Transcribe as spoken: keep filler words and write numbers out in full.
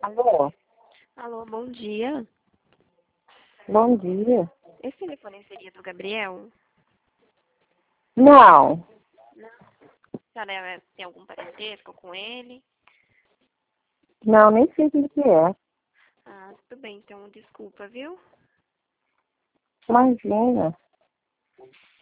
Alô? Alô, bom dia. Bom dia. Esse telefone seria do Gabriel? Não, Não. A senhora tem algum parentesco com ele? não, nem sei o que que é. Ah, tudo bem, então desculpa, viu? Imagina.